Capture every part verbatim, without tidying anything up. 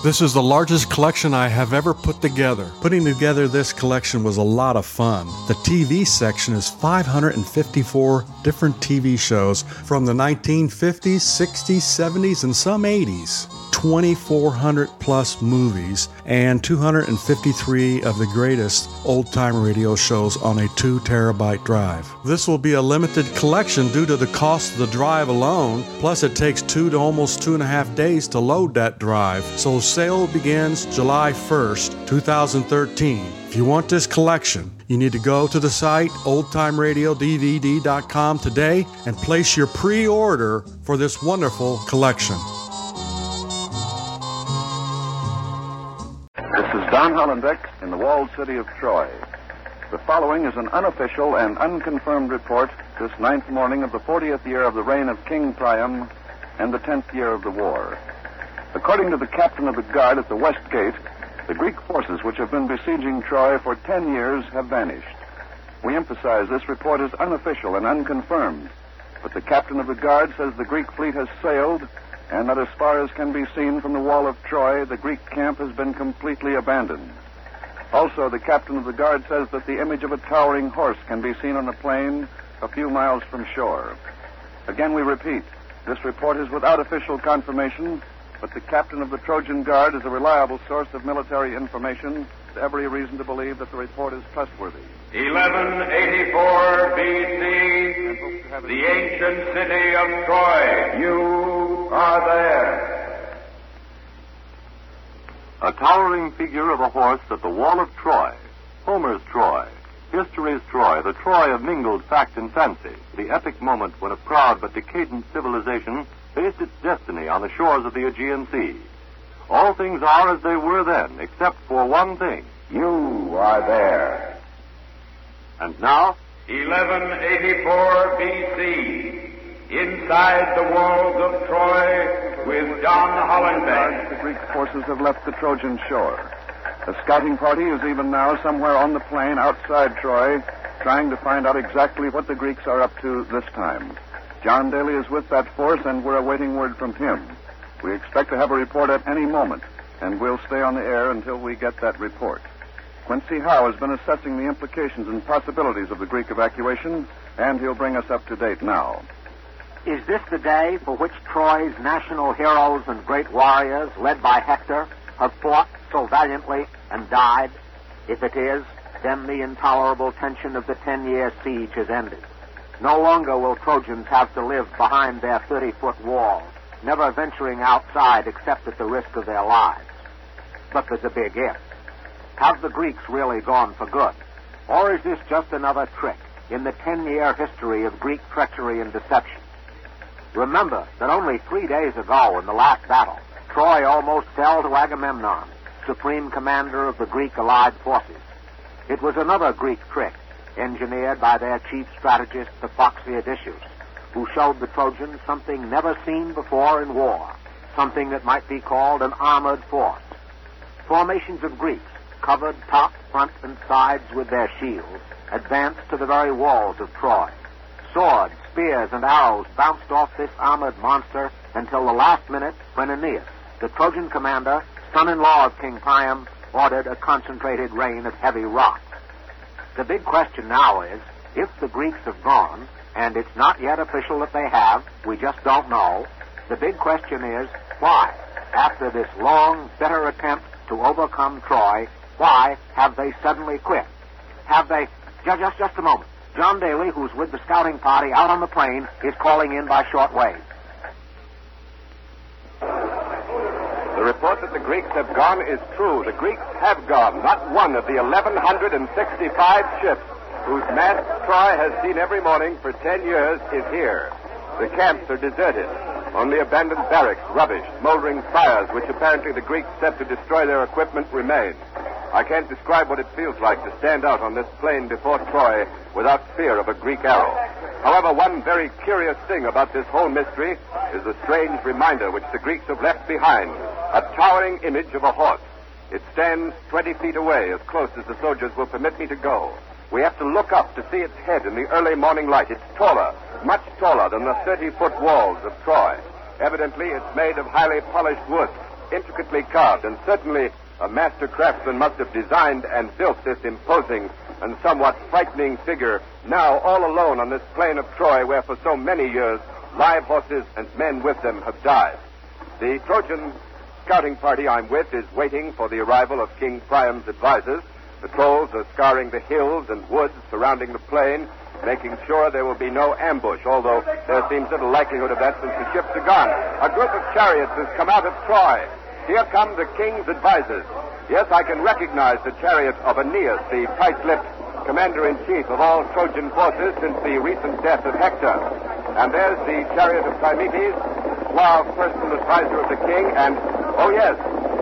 This is the largest collection I have ever put together. Putting together this collection was a lot of fun. The T V section is five hundred fifty-four different T V shows from the nineteen fifties, sixties, seventies, and some eighties. twenty-four hundred plus movies and two hundred fifty-three of the greatest old-time radio shows on a two terabyte drive. This will be a limited collection due to the cost of the drive alone, plus it takes two to almost two and a half days to load that drive. So sale begins July first, two thousand thirteen. If you want this collection, you need to go to the site old time radio d v d dot com today and place your pre-order for this wonderful collection. Don Hollenbeck in the walled city of Troy. The following is an unofficial and unconfirmed report this ninth morning of the fortieth year of the reign of King Priam and the tenth year of the war. According to the captain of the guard at the West Gate, the Greek forces which have been besieging Troy for ten years have vanished. We emphasize this report is unofficial and unconfirmed, but the captain of the guard says the Greek fleet has sailed and that as far as can be seen from the wall of Troy, the Greek camp has been completely abandoned. Also, the captain of the guard says that the image of a towering horse can be seen on the plain a few miles from shore. Again, we repeat, this report is without official confirmation, but the captain of the Trojan Guard is a reliable source of military information, with every reason to believe that the report is trustworthy. eleven eighty-four B C, the ancient city of Troy. You are there. A towering figure of a horse at the wall of Troy. Homer's Troy. History's Troy, the Troy of mingled fact and fancy. The epic moment when a proud but decadent civilization faced its destiny on the shores of the Aegean Sea. All things are as they were then, except for one thing. You are there. And now, eleven eighty-four B C, inside the walls of Troy with Don Hollenbeck. The Greek forces have left the Trojan shore. A scouting party is even now somewhere on the plain outside Troy, trying to find out exactly what the Greeks are up to this time. John Daly is with that force, and we're awaiting word from him. We expect to have a report at any moment, and we'll stay on the air until we get that report. Quincy Howe has been assessing the implications and possibilities of the Greek evacuation, and he'll bring us up to date now. Is this the day for which Troy's national heroes and great warriors, led by Hector, have fought so valiantly and died? If it is, then the intolerable tension of the ten-year siege has ended. No longer will Trojans have to live behind their thirty-foot walls, never venturing outside except at the risk of their lives. But there's a big if. Have the Greeks really gone for good? Or is this just another trick in the ten-year history of Greek treachery and deception? Remember that only three days ago in the last battle, Troy almost fell to Agamemnon, supreme commander of the Greek allied forces. It was another Greek trick, engineered by their chief strategist, the foxy Odysseus, who showed the Trojans something never seen before in war, something that might be called an armored force. Formations of Greeks, covered top, front, and sides with their shields, advanced to the very walls of Troy. Swords, spears, and arrows bounced off this armored monster until the last minute when Aeneas, the Trojan commander, son-in-law of King Priam, ordered a concentrated rain of heavy rock. The big question now is, if the Greeks have gone, and it's not yet official that they have, we just don't know, the big question is, why, after this long, bitter attempt to overcome Troy, why have they suddenly quit? Have they... Just, just, just a moment. John Daly, who's with the scouting party out on the plain, is calling in by shortwave. The report that the Greeks have gone is true. The Greeks have gone. Not one of the eleven sixty-five ships whose masts Troy has seen every morning for ten years is here. The camps are deserted. Only abandoned barracks, rubbish, smoldering fires, which apparently the Greeks set to destroy their equipment, remain. I can't describe what it feels like to stand out on this plain before Troy without fear of a Greek arrow. However, one very curious thing about this whole mystery is the strange reminder which the Greeks have left behind, a towering image of a horse. It stands twenty feet away, as close as the soldiers will permit me to go. We have to look up to see its head in the early morning light. It's taller, much taller than the thirty-foot walls of Troy. Evidently, it's made of highly polished wood. intricately carved, and certainly a master craftsman must have designed and built this imposing and somewhat frightening figure, now all alone on this plain of Troy, where for so many years live horses and men with them have died. The Trojan scouting party I'm with is waiting for the arrival of King Priam's advisors. The trolls are scouring the hills and woods surrounding the plain, making sure there will be no ambush, although there seems little likelihood of that since the ships are gone. A group of chariots has come out of Troy. Here come the king's advisors. Yes, I can recognize the chariot of Aeneas, the tight-lipped commander-in-chief of all Trojan forces since the recent death of Hector. And there's the chariot of Thymoetes, suave personal advisor of the king, and, oh yes,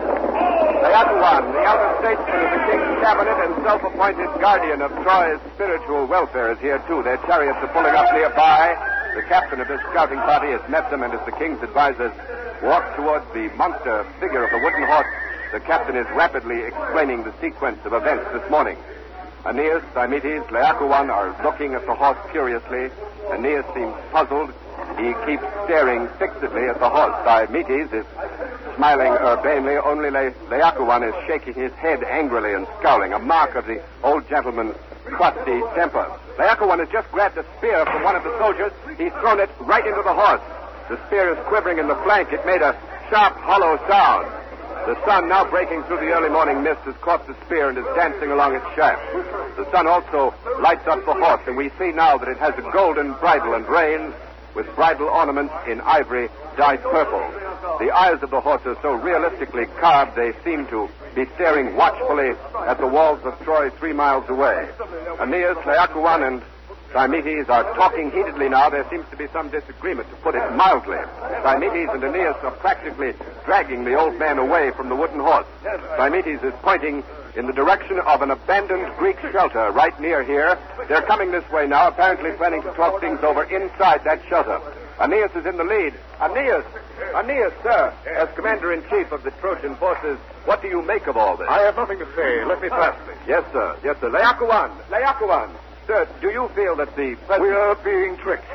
Laocoon, the elder statesman of the king's cabinet and self-appointed guardian of Troy's spiritual welfare, is here too. Their chariots are pulling up nearby. The captain of this scouting party has met them, and as the king's advisors walk towards the monster figure of the wooden horse, the captain is rapidly explaining the sequence of events this morning. Aeneas, Thymoetes, Laocoon are looking at the horse curiously. Aeneas seems puzzled. He keeps staring fixedly at the horse. Thymoetes is smiling urbanely. Only La- Laocoon is shaking his head angrily and scowling, a mark of the old gentleman's crusty temper. Laocoon has just grabbed a spear from one of the soldiers. He's thrown it right into the horse. The spear is quivering in the flank. It made a sharp, hollow sound. The sun, now breaking through the early morning mist, has caught the spear and is dancing along its shaft. The sun also lights up the horse, and we see now that it has a golden bridle and reins with bridle ornaments in ivory dyed purple. The eyes of the horse are so realistically carved they seem to be staring watchfully at the walls of Troy three miles away. Aeneas, Laocoon, and Thymoetes are talking heatedly now. There seems to be some disagreement, to put it mildly. Thymoetes and Aeneas are practically dragging the old man away from the wooden horse. Thymoetes is pointing in the direction of an abandoned Greek shelter right near here. They're coming this way now, apparently planning to talk things over inside that shelter. Aeneas is in the lead. Aeneas! Aeneas, sir, as commander-in-chief of the Trojan forces, what do you make of all this? I have nothing to say. Let me pass, please. Yes, sir. Yes, sir. Laocoon! Laocoon! Sir, do you feel that the president... We are being tricked.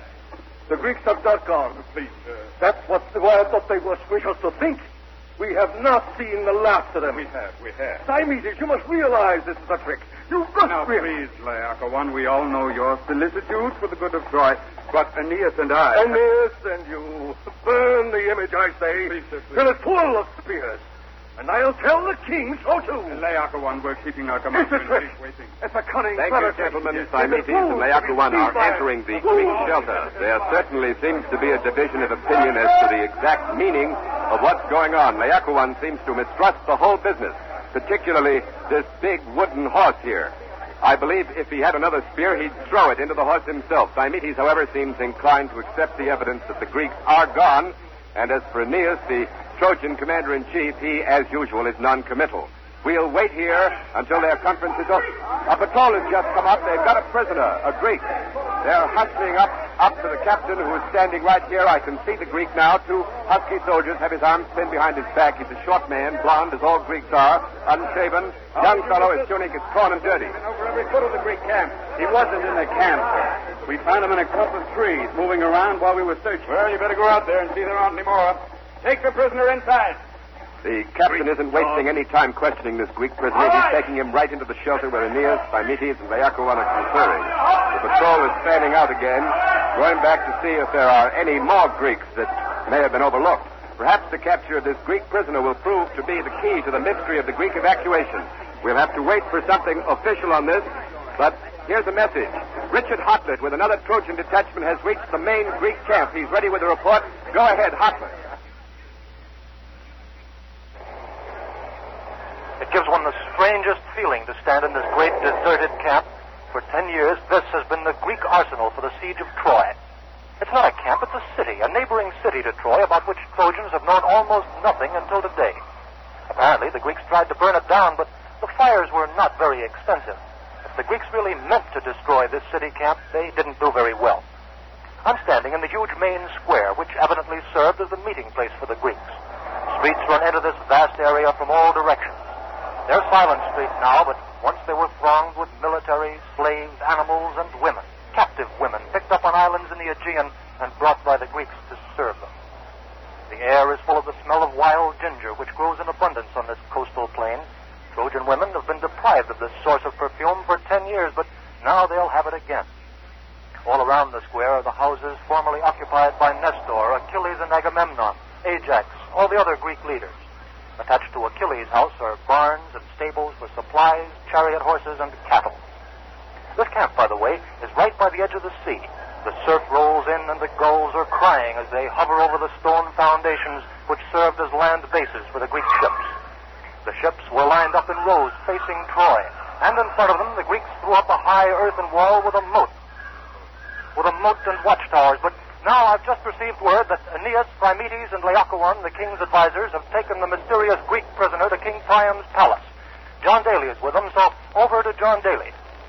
The Greeks have not gone. Please, sir. That's what why I thought they must wish us to think. We have not seen the last of them. We have, we have. Thymoetes, you must realize this is a trick. You must Now, realize... please, Laocoon, we all know your solicitude for the good of Troy, but Aeneas and I... Aeneas and you, burn the image, I say, Please, sir, please. till it's full of spears. And I'll tell the king so, too. Laocoon, we're keeping our It's a commander-in-chief trick. waiting. It's a cunning, Thank clever you, trick. gentlemen. It's a Thymoetes fool. and Laocoon are By- entering the fool. Greek shelter. There certainly seems to be a division of opinion as to the exact meaning of what's going on. Laocoon seems to mistrust the whole business, particularly this big wooden horse here. I believe if he had another spear, he'd throw it into the horse himself. Thymoetes, however, seems inclined to accept the evidence that the Greeks are gone. And as for Aeneas, the Trojan commander-in-chief, he, as usual, is non-committal. We'll wait here until their conference is over. A patrol has just come up. They've got a prisoner, a Greek. They're hustling up, up to the captain, who is standing right here. I can see the Greek now. Two husky soldiers have his arms pinned behind his back. He's a short man, blond, as all Greeks are, unshaven. Young fellow, his tunic is torn and dirty. Over every foot of the Greek camp. He wasn't in the camp, sir. We found him in a clump of trees, moving around while we were searching. Well, you better go out there and see there aren't any more. Take the prisoner inside. The captain isn't wasting any time questioning this Greek prisoner. He's taking him right into the shelter where Aeneas, Thymoetes, and Laocoon are conferring. The patrol is fanning out again, going back to see if there are any more Greeks that may have been overlooked. Perhaps the capture of this Greek prisoner will prove to be the key to the mystery of the Greek evacuation. We'll have to wait for something official on this, but here's a message. Richard Hotlet with another Trojan detachment has reached the main Greek camp. He's ready with a report. Go ahead, Hotlet. It gives one the strangest feeling to stand in this great deserted camp. For ten years, this has been the Greek arsenal for the siege of Troy. It's not a camp, it's a city, a neighboring city to Troy, about which Trojans have known almost nothing until today. Apparently, the Greeks tried to burn it down, but the fires were not very extensive. If the Greeks really meant to destroy this city camp, they didn't do very well. I'm standing in the huge main square, which evidently served as the meeting place for the Greeks. Streets run into this vast area from all directions. They're silent streets now, but once they were thronged with military, slaves, animals, and women, captive women picked up on islands in the Aegean and brought by the Greeks to serve them. The air is full of the smell of wild ginger, which grows in abundance on this coastal plain. Trojan women have been deprived of this source of perfume for ten years, but now they'll have it again. All around the square are the houses formerly occupied by Nestor, Achilles, and Agamemnon, Ajax, all the other Greek leaders. Attached to Achilles' house are barns and stables for supplies, chariot horses, and cattle. This camp, by the way, is right by the edge of the sea. The surf rolls in and the gulls are crying as they hover over the stone foundations which served as land bases for the Greek ships. The ships were lined up in rows facing Troy, and in front of them the Greeks threw up a high earthen wall with a moat. With a moat and watchtowers, but now I've just received word that Aeneas, Phrymetes, and Laocoon, the king's advisors, have taken the mysterious Greek prisoner to King Priam's palace. John Daly is with them, so over to John Daly.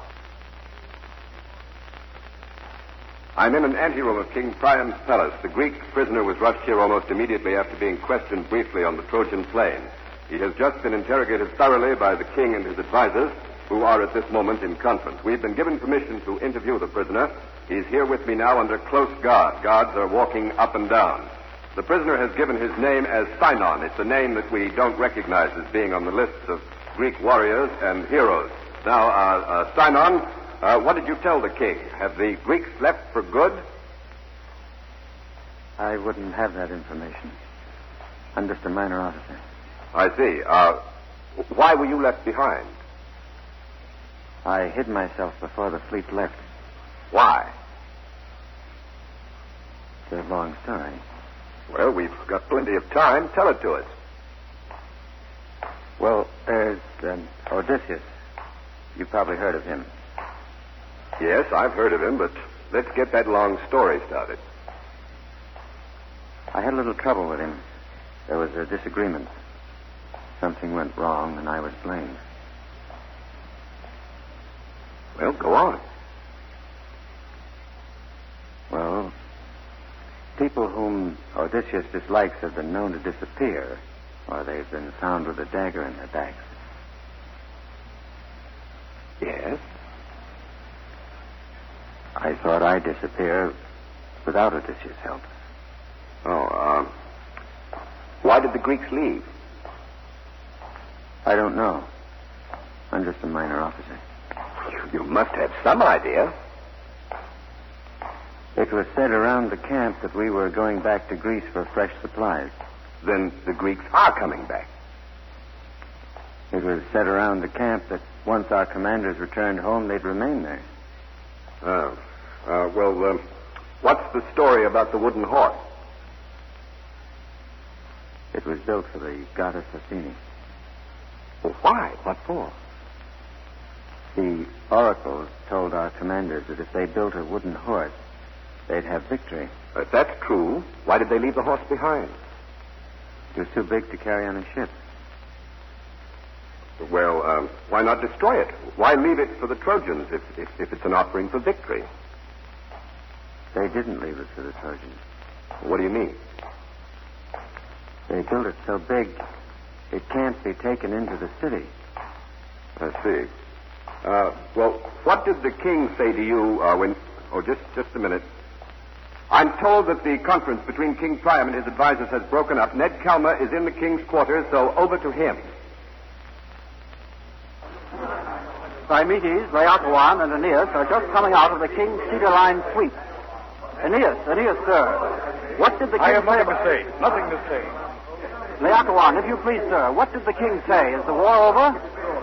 I'm in an anteroom of King Priam's palace. The Greek prisoner was rushed here almost immediately after being questioned briefly on the Trojan plain. He has just been interrogated thoroughly by the king and his advisors, who are at this moment in conference. We've been given permission to interview the prisoner. He's here with me now under close guard. Guards are walking up and down. The prisoner has given his name as Sinon. It's a name that we don't recognize as being on the lists of Greek warriors and heroes. Now, uh, uh, Sinon, uh, what did you tell the king? Have the Greeks left for good? I wouldn't have that information. I'm just a minor officer. I see. Uh, why were you left behind? I hid myself before the fleet left. Why? It's a long story. Well, we've got plenty of time. Tell it to us. Well, there's um, Odysseus. You've probably heard of him. Yes, I've heard of him, but let's get that long story started. I had a little trouble with him. There was a disagreement. Something went wrong, and I was blamed. Well, go on. Well, people whom Odysseus dislikes have been known to disappear, or they've been found with a dagger in their backs. Yes? I thought I'd disappear without Odysseus' help. Oh, um... why did the Greeks leave? I don't know. I'm just a minor officer. You must have some idea. It was said around the camp that we were going back to Greece for fresh supplies. Then the Greeks are coming back. It was said around the camp that once our commanders returned home, they'd remain there. Oh. Uh, well, um, what's the story about the wooden horse? It was built for the goddess Athene. Well, why? What for? The oracles told our commanders that if they built a wooden horse, they'd have victory. If that's true, why did they leave the horse behind? It was too big to carry on a ship. Well, um, why not destroy it? Why leave it for the Trojans if, if, if it's an offering for victory? They didn't leave it for the Trojans. What do you mean? They built it so big, it can't be taken into the city. I see. Uh, well, what did the king say to you uh, when... Oh, just, just a minute. I'm told that the conference between King Priam and his advisors has broken up. Ned Calmer is in the king's quarters, so over to him. Phrymetes, Laocoon, and Aeneas are just coming out of the king's cedar line suite. Aeneas, Aeneas, sir. What did the king I have say? nothing to say. Nothing to say. Laocoon, if you please, sir. What did the king say? Is the war over?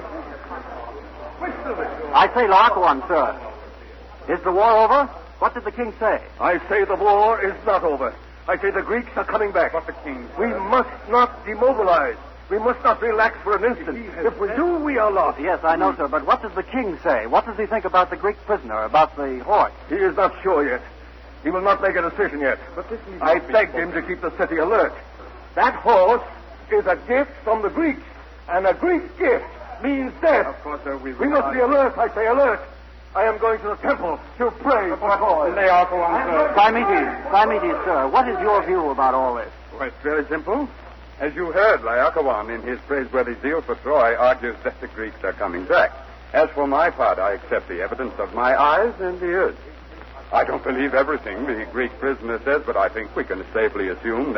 I say, Laocoon, sir. Is the war over? What did the king say? I say the war is not over. I say the Greeks are coming back. What the king? We must not demobilize. We must not relax for an instant. If we do, we are lost. Yes, I know, sir, but what does the king say? What does he think about the Greek prisoner, about the horse? He is not sure yet. He will not make a decision yet. But this need I not be begged spoken. him to keep the city alert. That horse is a gift from the Greeks, and a Greek gift means death. Of course, sir, we... We must be alert, I say alert. I am going to the temple to pray for Troy. Laocoon, sir. Phrymetes, Phrymetes, sir, what is your view about all this? Well, it's very simple. As you heard, Laocoon, in his praiseworthy zeal for Troy, argues that the Greeks are coming back. As for my part, I accept the evidence of my eyes and ears. I don't believe everything the Greek prisoner says, but I think we can safely assume that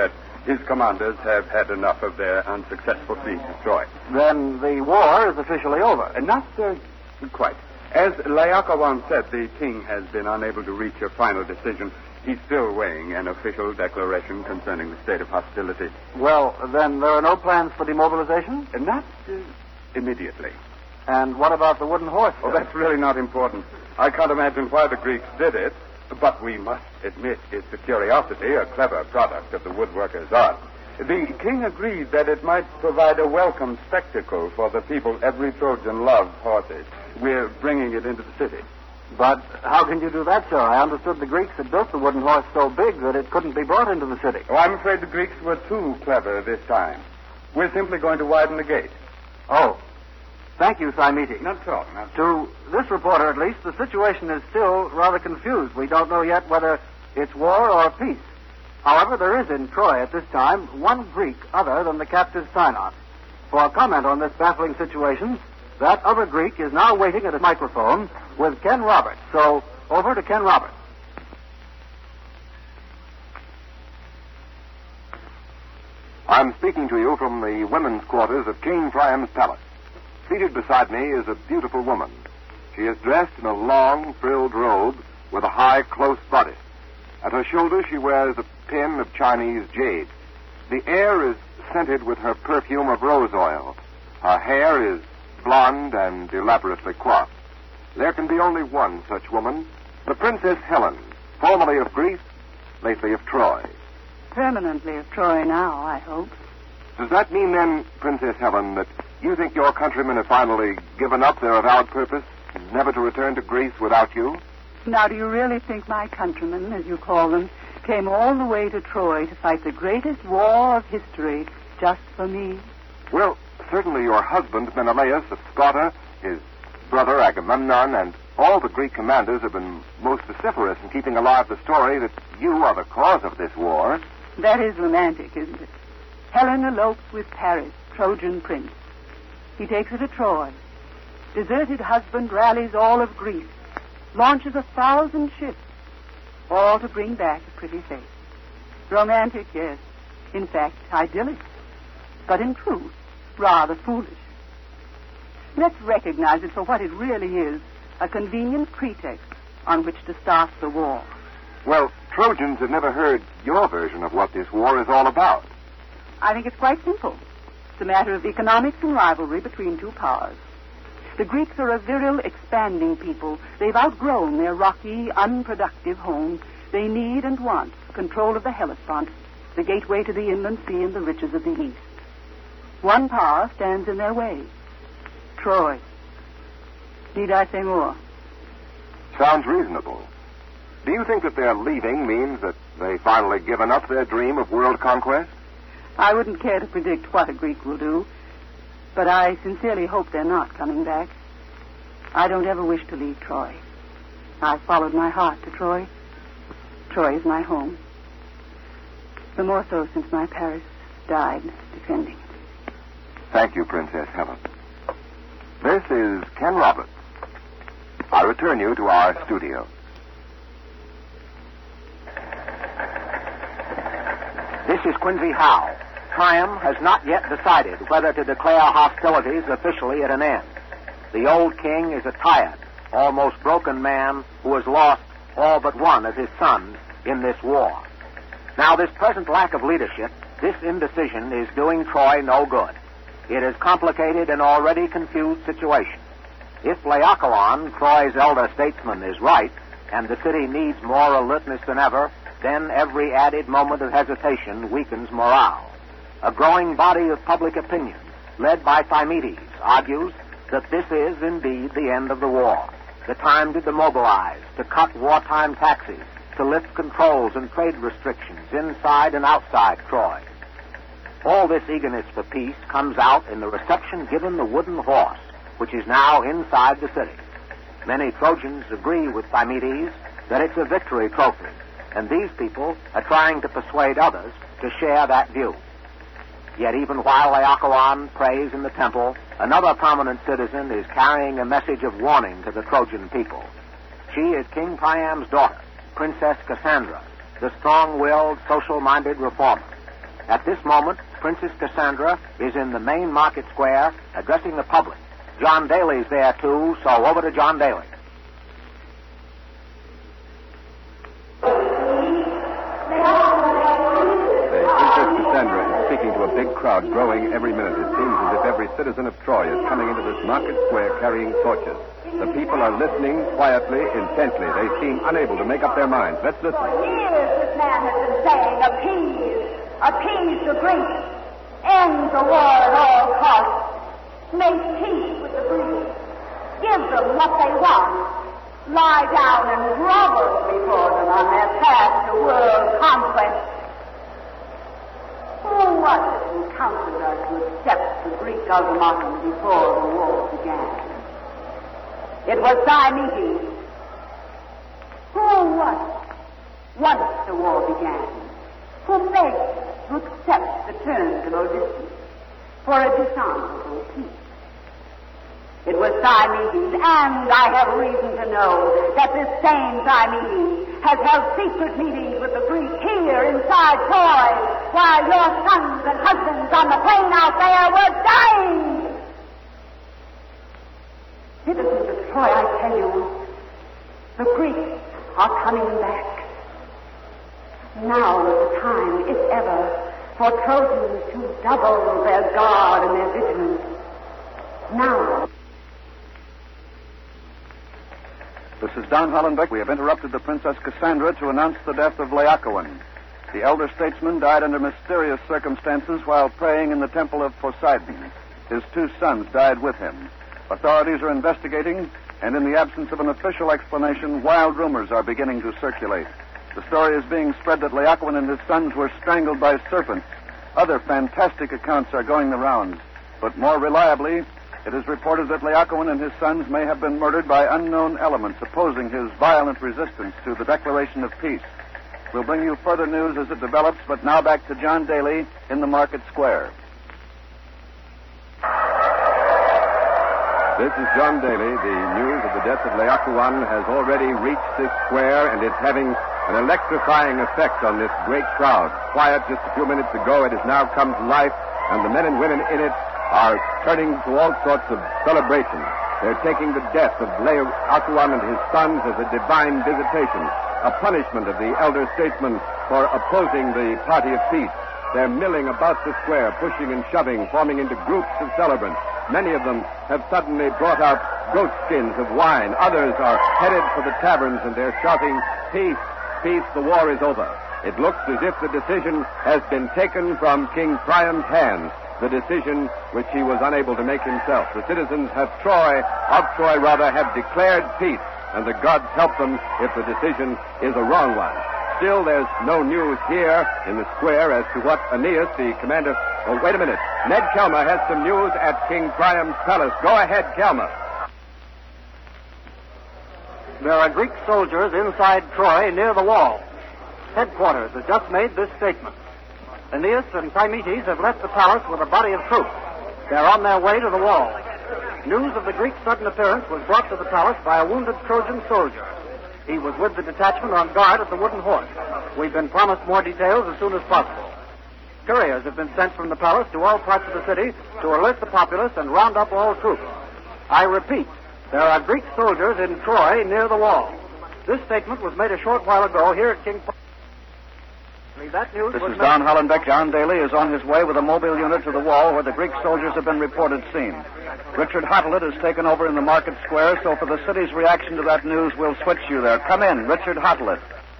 His commanders have had enough of their unsuccessful siege of Troy. Then the war is officially over. And not uh, quite. As Laocoon said, the king has been unable to reach a final decision. He's still weighing an official declaration concerning the state of hostility. Well, then there are no plans for demobilization? And not uh, immediately. And what about the wooden horse? Oh, that's really not important. I can't imagine why the Greeks did it, but we must admit it's a curiosity, a clever product of the woodworker's art. The king agreed that it might provide a welcome spectacle for the people. Every Trojan loves horses. We're bringing it into the city. But how can you do that, sir? I understood the Greeks had built the wooden horse so big that it couldn't be brought into the city. Oh, I'm afraid the Greeks were too clever this time. We're simply going to widen the gate. Oh. Thank you, Thymetes. Not so. Not so. To this reporter, at least, the situation is still rather confused. We don't know yet whether it's war or peace. However, there is in Troy at this time one Greek other than the captive Sinon. For a comment on this baffling situation, that other Greek is now waiting at a microphone with Ken Roberts. So, over to Ken Roberts. I'm speaking to you from the women's quarters of King Priam's palace. Seated beside me is a beautiful woman. She is dressed in a long, frilled robe with a high, close bodice. At her shoulder she wears a pin of Chinese jade. The air is scented with her perfume of rose oil. Her hair is blonde and elaborately coiffed. There can be only one such woman, the Princess Helen, formerly of Greece, lately of Troy. Permanently of Troy now, I hope. Does that mean then, Princess Helen, that you think your countrymen have finally given up their avowed purpose, never to return to Greece without you? Now, do you really think my countrymen, as you call them, came all the way to Troy to fight the greatest war of history just for me? Well, certainly your husband, Menelaus of Sparta, his brother Agamemnon, and all the Greek commanders have been most vociferous in keeping alive the story that you are the cause of this war. That is romantic, isn't it? Helen elopes with Paris, Trojan prince. He takes her to Troy. Deserted husband rallies all of Greece, launches a thousand ships, all to bring back a pretty face. Romantic, yes. In fact, idyllic. But in truth, rather foolish. Let's recognize it for what it really is, a convenient pretext on which to start the war. Well, Trojans have never heard your version of what this war is all about. I think it's quite simple. It's a matter of economics and rivalry between two powers. The Greeks are a virile, expanding people. They've outgrown their rocky, unproductive home. They need and want control of the Hellespont, the gateway to the inland sea and the riches of the East. One power stands in their way. Troy. Need I say more? Sounds reasonable. Do you think that their leaving means that they've finally given up their dream of world conquest? I wouldn't care to predict what a Greek will do, but I sincerely hope they're not coming back. I don't ever wish to leave Troy. I followed my heart to Troy. Troy is my home. The more so since my Paris died defending it. Thank you, Princess Helen. This is Ken Roberts. I return you to our studio. This is Quincy Howe. Priam has not yet decided whether to declare hostilities officially at an end. The old king is a tired, almost broken man who has lost all but one of his sons in this war. Now, this present lack of leadership, this indecision, is doing Troy no good. It has complicated an already confused situation. If Laocoon, Troy's elder statesman, is right, and the city needs more alertness than ever, then every added moment of hesitation weakens morale. A growing body of public opinion, led by Thymetes, argues that this is indeed the end of the war, the time to demobilize, to cut wartime taxes, to lift controls and trade restrictions inside and outside Troy. All this eagerness for peace comes out in the reception given the wooden horse, which is now inside the city. Many Trojans agree with Thymetes that it's a victory trophy, and these people are trying to persuade others to share that view. Yet even while Laocoon prays in the temple, another prominent citizen is carrying a message of warning to the Trojan people. She is King Priam's daughter, Princess Cassandra, the strong-willed, social-minded reformer. At this moment, Princess Cassandra is in the main market square addressing the public. John Daly's there, too, so over to John Daly. Cassandra is speaking to a big crowd growing every minute. It seems as if every citizen of Troy is coming into this market square carrying torches. The people are listening quietly, intently. They seem unable to make up their minds. Let's listen. For years this man has been saying, appease, appease the Greeks, end the war at all costs, make peace with the Greeks, give them what they want, lie down and grovel before them on their path to world conquest. Who was it who counseled us to accept the Greek ultimatum before the war began? It was Diomedes. Who was it, once the war began, who begged to accept the terms of Odysseus for a dishonorable peace? It was Diomedes, and I have reason to know that this same Diomedes has held secret meetings with the Greeks here inside Troy, while your sons and husbands on the plain out there were dying. Citizens of Troy, I tell you, the Greeks are coming back. Now is the time, if ever, for Trojans to double their guard and their vigilance. Now. This is Don Hollenbeck. We have interrupted the Princess Cassandra to announce the death of Laocoon. The elder statesman died under mysterious circumstances while praying in the temple of Poseidon. His two sons died with him. Authorities are investigating, and in the absence of an official explanation, wild rumors are beginning to circulate. The story is being spread that Laocoon and his sons were strangled by serpents. Other fantastic accounts are going the rounds. But more reliably, it is reported that Laocoon and his sons may have been murdered by unknown elements opposing his violent resistance to the declaration of peace. We'll bring you further news as it develops, but now back to John Daly in the market square. This is John Daly. The news of the death of Laocoon has already reached this square, and it's having an electrifying effect on this great crowd. Quiet just a few minutes ago, it has now come to life, and the men and women in it are turning to all sorts of celebration. They're taking the death of Laocoon and his sons as a divine visitation, a punishment of the elder statesman for opposing the party of peace. They're milling about the square, pushing and shoving, forming into groups of celebrants. Many of them have suddenly brought out goat skins of wine. Others are headed for the taverns, and they're shouting, peace, peace, the war is over. It looks as if the decision has been taken from King Priam's hands, the decision which he was unable to make himself. The citizens of Troy, of Troy rather, have declared peace, and the gods help them if the decision is a wrong one. Still, there's no news here in the square as to what Aeneas, the commander... Oh, wait a minute. Ned Kelmer has some news at King Priam's palace. Go ahead, Kelmer. There are Greek soldiers inside Troy near the wall. Headquarters has just made this statement. Aeneas and Thymoetes have left the palace with a body of troops. They're on their way to the wall. News of the Greeks' sudden appearance was brought to the palace by a wounded Trojan soldier. He was with the detachment on guard at the wooden horse. We've been promised more details as soon as possible. Couriers have been sent from the palace to all parts of the city to alert the populace and round up all troops. I repeat, there are Greek soldiers in Troy near the wall. This statement was made a short while ago here at King... That news this was is made... Don Hollenbeck. John Daly is on his way with a mobile unit to the wall where the Greek soldiers have been reported seen. Richard Hottelet has taken over in the market square, so for the city's reaction to that news, we'll switch you there. Come in, Richard Hottelet.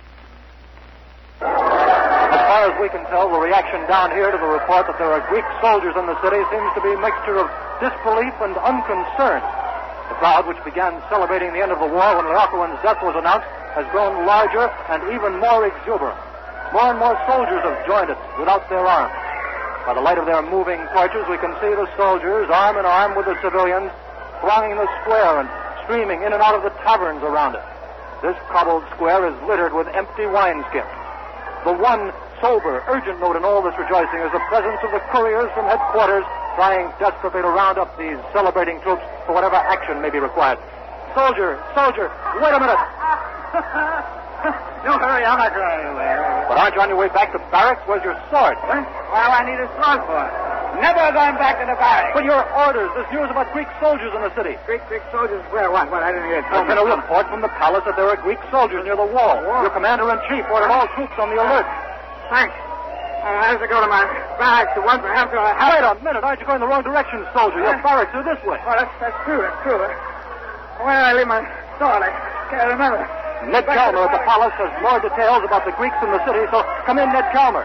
As far as we can tell, the reaction down here to the report that there are Greek soldiers in the city seems to be a mixture of disbelief and unconcern. The crowd, which began celebrating the end of the war when Laocoon's death was announced, has grown larger and even more exuberant. More and more soldiers have joined it without their arms. By the light of their moving torches, we can see the soldiers, arm in arm with the civilians, thronging the square and streaming in and out of the taverns around it. This cobbled square is littered with empty wineskins. The one sober, urgent note in all this rejoicing is the presence of the couriers from headquarters trying desperately to round up these celebrating troops for whatever action may be required. Soldier, soldier, wait a minute. You hurry, I'm not going anywhere. But aren't you on your way back to barracks? Where's your sword? What? Why do I need a sword for? Never going back to the barracks. But your orders. There's news about Greek soldiers in the city. Greek, Greek soldiers? Where? What? What? I didn't hear it. There's been a report from the palace that there are Greek soldiers near the wall. Wall? Your commander-in-chief ordered all troops on the alert. Thanks. I have to go to my barracks at once. I have to... I have Wait a minute. Aren't you going the wrong direction, soldier? Your barracks are this way. Oh, that's, that's true. That's true. Where did I leave my sword? I can't remember. Ned Calmer at the palace has more details about the Greeks in the city, so come in, Ned Calmer.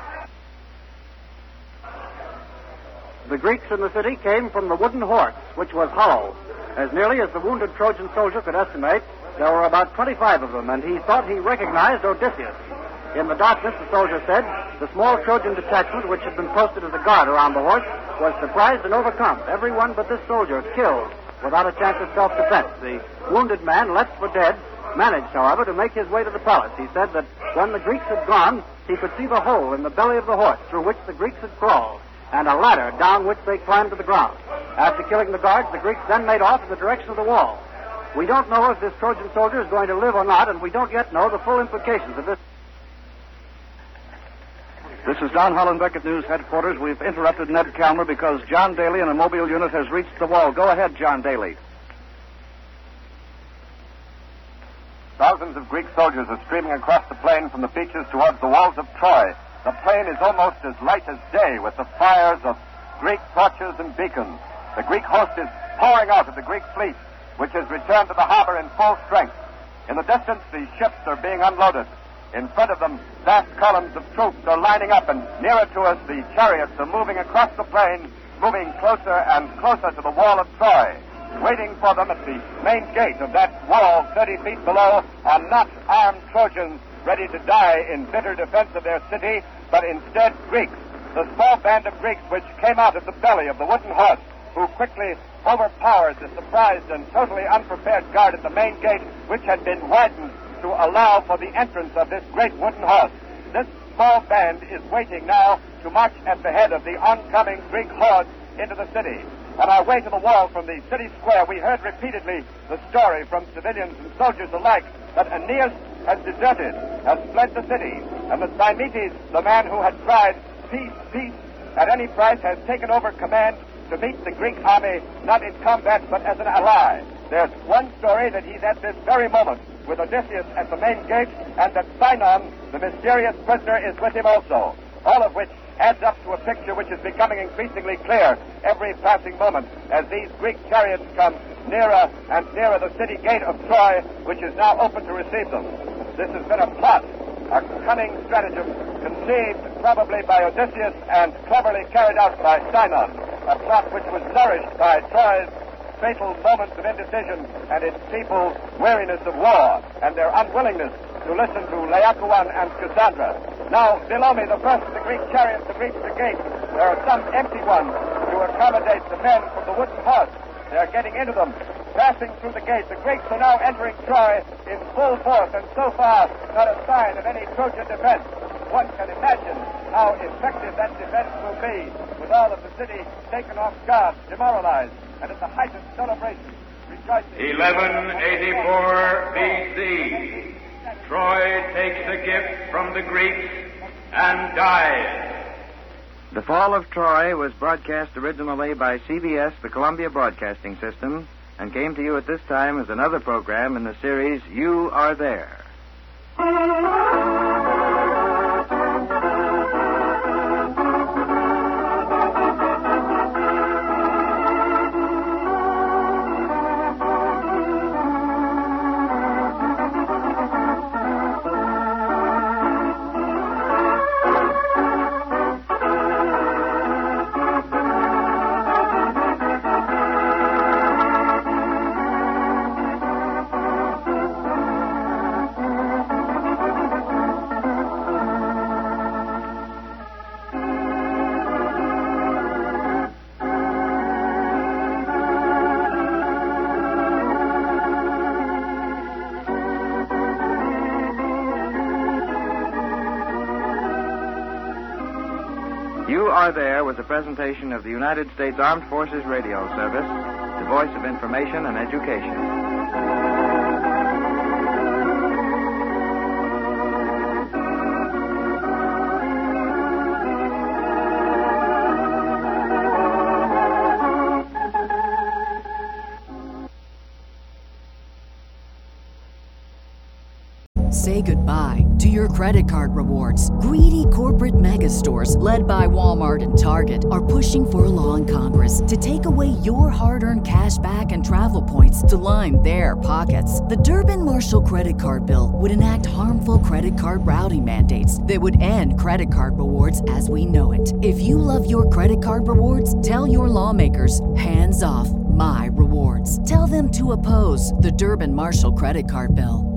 The Greeks in the city came from the wooden horse, which was hollow. As nearly as the wounded Trojan soldier could estimate, there were about twenty-five of them, and he thought he recognized Odysseus. In the darkness, the soldier said, the small Trojan detachment, which had been posted as a guard around the horse, was surprised and overcome. Everyone but this soldier killed without a chance of self-defense. The wounded man, left for dead, managed, however, to make his way to the palace. He said that when the Greeks had gone, he could see the hole in the belly of the horse through which the Greeks had crawled, and a ladder down which they climbed to the ground. After killing the guards, the Greeks then made off in the direction of the wall. We don't know if this Trojan soldier is going to live or not, and we don't yet know the full implications of this. This is Don Hollenbeck at News Headquarters. We've interrupted Ned Calmer because John Daly in a mobile unit has reached the wall. Go ahead, John Daly. Thousands of Greek soldiers are streaming across the plain from the beaches towards the walls of Troy. The plain is almost as light as day with the fires of Greek torches and beacons. The Greek host is pouring out of the Greek fleet, which has returned to the harbor in full strength. In the distance, the ships are being unloaded. In front of them, vast columns of troops are lining up, and nearer to us, the chariots are moving across the plain, moving closer and closer to the wall of Troy. Waiting for them at the main gate of that wall thirty feet below are not armed Trojans ready to die in bitter defense of their city, but instead Greeks, the small band of Greeks which came out of the belly of the wooden horse, who quickly overpowered the surprised and totally unprepared guard at the main gate, which had been widened to allow for the entrance of this great wooden horse. This small band is waiting now to march at the head of the oncoming Greek hordes into the city. On our way to the wall from the city square, we heard repeatedly the story from civilians and soldiers alike that Aeneas has deserted, has fled the city, and that Thymoetes, the man who had cried, peace, peace, at any price, has taken over command to meet the Greek army, not in combat, but as an ally. There's one story that he's at this very moment with Odysseus at the main gate, and that Sinon, the mysterious prisoner, is with him also. All of which adds up to a picture which is becoming increasingly clear every passing moment as these Greek chariots come nearer and nearer the city gate of Troy, which is now open to receive them. This has been a plot, a cunning stratagem conceived probably by Odysseus and cleverly carried out by Sinon, a plot which was nourished by Troy's fatal moments of indecision and its people's weariness of war and their unwillingness to listen to Laocoon and Cassandra. Now, below me, the first of the Greek chariots have reached the gate. There are some empty ones to accommodate the men from the wooden horse. They are getting into them, passing through the gate. The Greeks are now entering Troy in full force, and so far, not a sign of any Trojan defense. One can imagine how effective that defense will be with all of the city taken off guard, demoralized, and at the height of celebration, rejoicing. eleven eighty-four B C. Troy takes a gift from the Greeks and dies. The Fall of Troy was broadcast originally by C B S, the Columbia Broadcasting System, and came to you at this time as another program in the series You Are There. You Are There was a presentation of the United States Armed Forces Radio Service, the voice of information and education. say goodbye to your credit card rewards. Greedy corporate mega stores, led by Walmart and Target, are pushing for a law in Congress to take away your hard-earned cash back and travel points to line their pockets. The Durbin-Marshall credit card bill would enact harmful credit card routing mandates that would end credit card rewards as we know it. If you love your credit card rewards, tell your lawmakers, hands off my rewards. Tell them to oppose the Durbin-Marshall credit card bill.